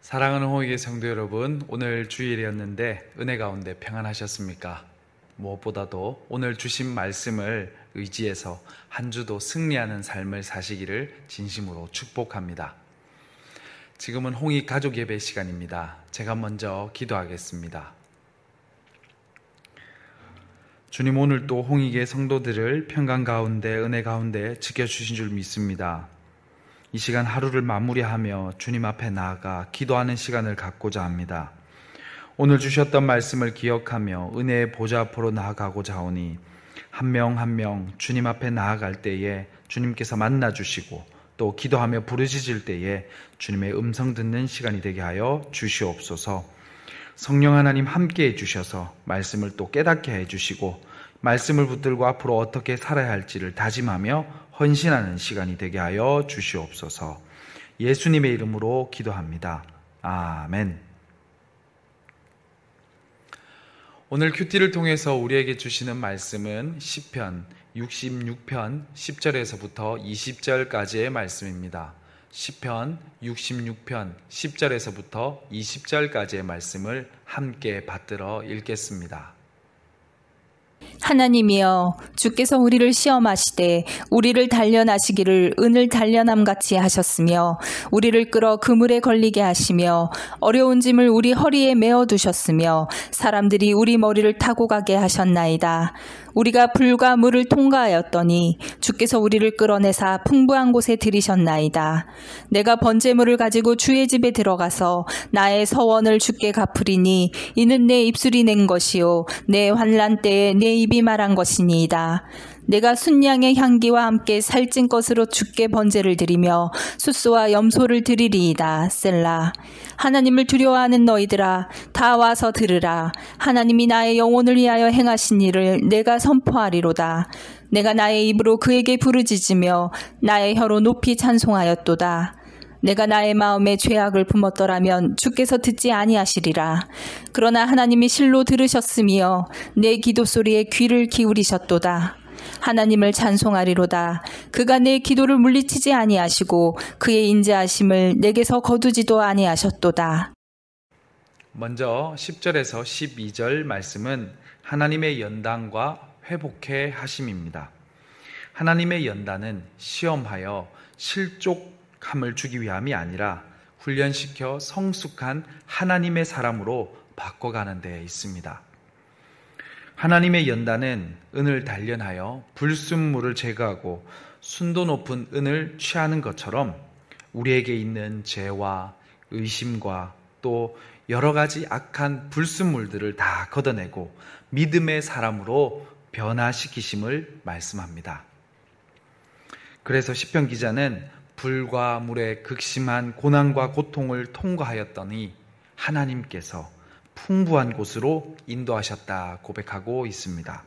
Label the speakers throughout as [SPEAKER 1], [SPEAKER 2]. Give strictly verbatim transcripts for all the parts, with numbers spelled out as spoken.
[SPEAKER 1] 사랑하는 홍익의 성도 여러분, 오늘 주일이었는데 은혜 가운데 평안하셨습니까? 무엇보다도 오늘 주신 말씀을 의지해서 한 주도 승리하는 삶을 사시기를 진심으로 축복합니다. 지금은 홍익 가족 예배 시간입니다. 제가 먼저 기도하겠습니다. 주님, 오늘 또 홍익의 성도들을 평강 가운데 은혜 가운데 지켜주신 줄 믿습니다. 이 시간 하루를 마무리하며 주님 앞에 나아가 기도하는 시간을 갖고자 합니다. 오늘 주셨던 말씀을 기억하며 은혜의 보좌 앞으로 나아가고자 하오니 한 명 한 명 주님 앞에 나아갈 때에 주님께서 만나주시고 또 기도하며 부르짖을 때에 주님의 음성 듣는 시간이 되게 하여 주시옵소서. 성령 하나님 함께해 주셔서 말씀을 또 깨닫게 해주시고 말씀을 붙들고 앞으로 어떻게 살아야 할지를 다짐하며 헌신하는 시간이 되게 하여 주시옵소서. 예수님의 이름으로 기도합니다. 아멘. 오늘 큐티를 통해서 우리에게 주시는 말씀은 시편 육십육 편 십 절에서부터 이십 절까지의 말씀입니다. 시편 육십육 편 십 절에서부터 이십 절까지의 말씀을 함께 받들어 읽겠습니다.
[SPEAKER 2] 하나님이여, 주께서 우리를 시험하시되 우리를 단련하시기를 은을 단련함같이 하셨으며 우리를 끌어 그물에 걸리게 하시며 어려운 짐을 우리 허리에 메어두셨으며 사람들이 우리 머리를 타고 가게 하셨나이다. 우리가 불과 물을 통과하였더니 주께서 우리를 끌어내사 풍부한 곳에 들이셨나이다. 내가 번제물을 가지고 주의 집에 들어가서 나의 서원을 주께 갚으리니 이는 내 입술이 낸 것이요 내 환난 때에 내 입이 말한 것이니이다. 내가 순양의 향기와 함께 살찐 것으로 주께 번제를 드리며 숫소와 염소를 드리리이다. 셀라. 하나님을 두려워하는 너희들아, 다 와서 들으라. 하나님이 나의 영혼을 위하여 행하신 일을 내가 선포하리로다. 내가 나의 입으로 그에게 부르짖으며 나의 혀로 높이 찬송하였도다. 내가 나의 마음에 죄악을 품었더라면 주께서 듣지 아니하시리라. 그러나 하나님이 실로 들으셨으며 내 기도 소리에 귀를 기울이셨도다. 하나님을 찬송하리로다. 그가 내 기도를 물리치지 아니하시고 그의 인자하심을 내게서 거두지도 아니하셨도다.
[SPEAKER 1] 먼저 십 절에서 십이 절 말씀은 하나님의 연단과 회복해 하심입니다. 하나님의 연단은 시험하여 실족함을 주기 위함이 아니라 훈련시켜 성숙한 하나님의 사람으로 바꿔가는 데 있습니다. 하나님의 연단은 은을 단련하여 불순물을 제거하고 순도 높은 은을 취하는 것처럼 우리에게 있는 죄와 의심과 또 여러 가지 악한 불순물들을 다 걷어내고 믿음의 사람으로 변화시키심을 말씀합니다. 그래서 시편 기자는 불과 물의 극심한 고난과 고통을 통과하였더니 하나님께서 풍부한 곳으로 인도하셨다 고백하고 있습니다.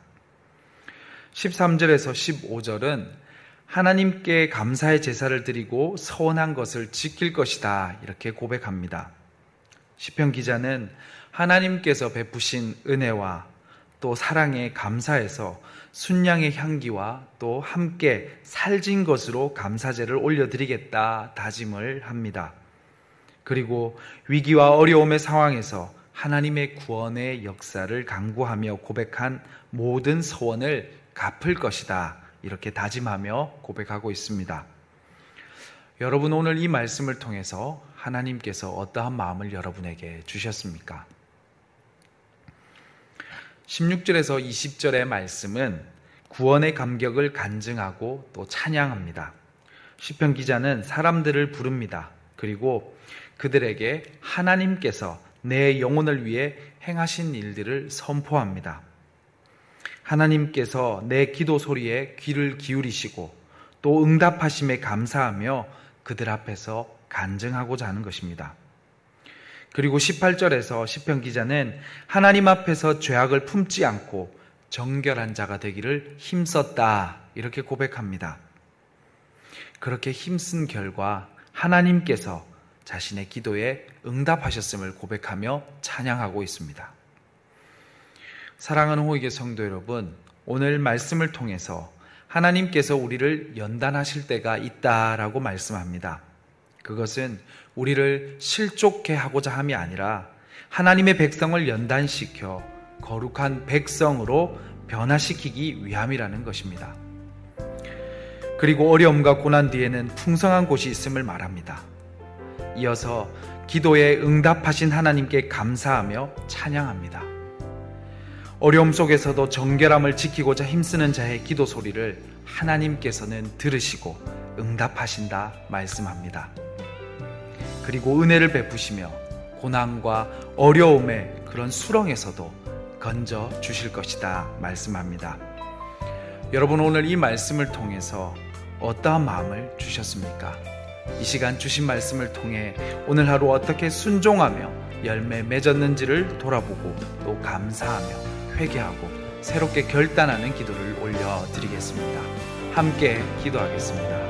[SPEAKER 1] 십삼 절에서 십오 절은 하나님께 감사의 제사를 드리고 서원한 것을 지킬 것이다 이렇게 고백합니다. 시편 기자는 하나님께서 베푸신 은혜와 또 사랑에 감사해서 순양의 향기와 또 함께 살진 것으로 감사제를 올려드리겠다 다짐을 합니다. 그리고 위기와 어려움의 상황에서 하나님의 구원의 역사를 강구하며 고백한 모든 서원을 갚을 것이다 이렇게 다짐하며 고백하고 있습니다. 여러분, 오늘 이 말씀을 통해서 하나님께서 어떠한 마음을 여러분에게 주셨습니까? 십육 절에서 이십 절의 말씀은 구원의 감격을 간증하고 또 찬양합니다. 시편 기자는 사람들을 부릅니다. 그리고 그들에게 하나님께서 내 영혼을 위해 행하신 일들을 선포합니다. 하나님께서 내 기도 소리에 귀를 기울이시고 또 응답하심에 감사하며 그들 앞에서 간증하고자 하는 것입니다. 그리고 십팔 절에서 시편 기자는 하나님 앞에서 죄악을 품지 않고 정결한 자가 되기를 힘썼다 이렇게 고백합니다. 그렇게 힘쓴 결과 하나님께서 자신의 기도에 응답하셨음을 고백하며 찬양하고 있습니다. 사랑하는 홍익의 성도 여러분, 오늘 말씀을 통해서 하나님께서 우리를 연단하실 때가 있다라고 말씀합니다. 그것은 우리를 실족해 하고자 함이 아니라 하나님의 백성을 연단시켜 거룩한 백성으로 변화시키기 위함이라는 것입니다. 그리고 어려움과 고난 뒤에는 풍성한 곳이 있음을 말합니다. 이어서 기도에 응답하신 하나님께 감사하며 찬양합니다. 어려움 속에서도 정결함을 지키고자 힘쓰는 자의 기도 소리를 하나님께서는 들으시고 응답하신다 말씀합니다. 그리고 은혜를 베푸시며 고난과 어려움의 그런 수렁에서도 건져 주실 것이다 말씀합니다. 여러분, 오늘 이 말씀을 통해서 어떠한 마음을 주셨습니까? 이 시간 주신 말씀을 통해 오늘 하루 어떻게 순종하며 열매 맺었는지를 돌아보고 또 감사하며 회개하고 새롭게 결단하는 기도를 올려드리겠습니다. 함께 기도하겠습니다.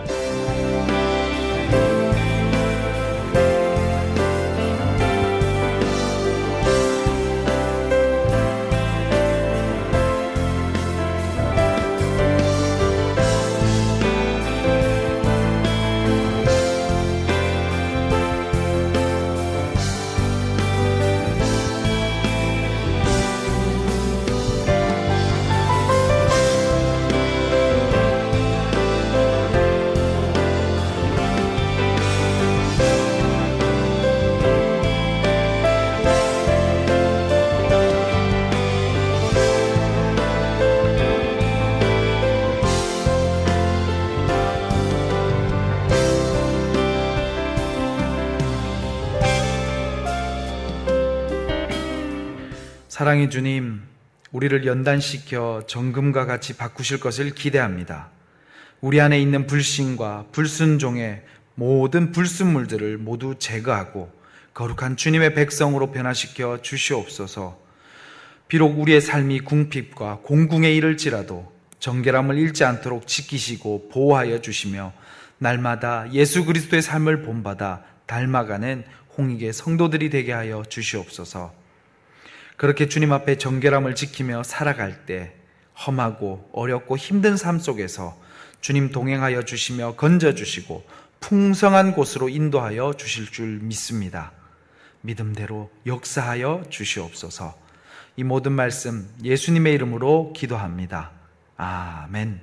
[SPEAKER 1] 사랑의 주님, 우리를 연단시켜 정금과 같이 바꾸실 것을 기대합니다. 우리 안에 있는 불신과 불순종의 모든 불순물들을 모두 제거하고 거룩한 주님의 백성으로 변화시켜 주시옵소서. 비록 우리의 삶이 궁핍과 공궁에 이를지라도 정결함을 잃지 않도록 지키시고 보호하여 주시며 날마다 예수 그리스도의 삶을 본받아 닮아가는 홍익의 성도들이 되게 하여 주시옵소서. 그렇게 주님 앞에 정결함을 지키며 살아갈 때 험하고 어렵고 힘든 삶 속에서 주님 동행하여 주시며 건져주시고 풍성한 곳으로 인도하여 주실 줄 믿습니다. 믿음대로 역사하여 주시옵소서. 이 모든 말씀 예수님의 이름으로 기도합니다. 아멘.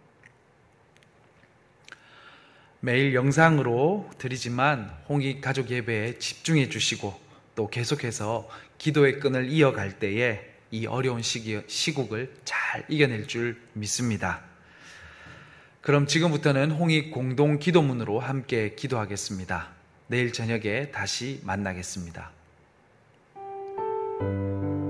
[SPEAKER 1] 매일 영상으로 드리지만 홍익 가족 예배에 집중해 주시고 또 계속해서 기도의 끈을 이어갈 때에 이 어려운 시기, 시국을 잘 이겨낼 줄 믿습니다. 그럼 지금부터는 홍익 공동 기도문으로 함께 기도하겠습니다. 내일 저녁에 다시 만나겠습니다.